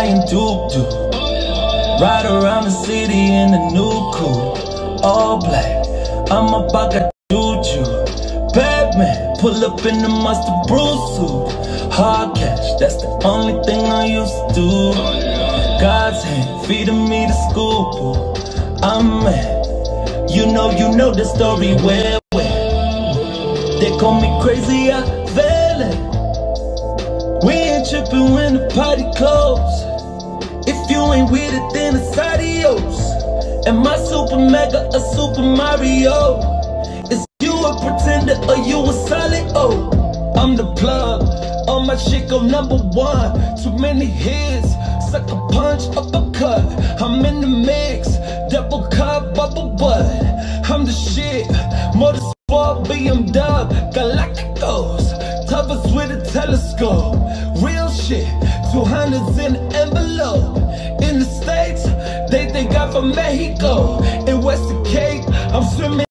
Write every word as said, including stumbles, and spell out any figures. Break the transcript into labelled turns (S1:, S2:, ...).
S1: flying doo-doo. Ride around the city in a new coupe, all black. I'm about to juju. Batman, pull up in the mustard bruise suit. Hard cash, that's the only thing I used to do. God's hand, feeding me the scoop. I'm mad, you know, you know the story well, well. They call me crazy, I feel it. We ain't tripping when the party close. If you ain't with it, then it's adios. Am I super mega or super Mario? Is you a pretender or you a solid O? I'm the plug, all my shit go number one. Too many hits, sucker punch, uppercut. I'm in the mix, double cup, bubble butt. I'm the shit, motorsport, B M W, Galacticos. Toughest with a telescope, real shit, two hundreds in an envelope. In the States, they think I'm from Mexico. In Western Cape, I'm swimming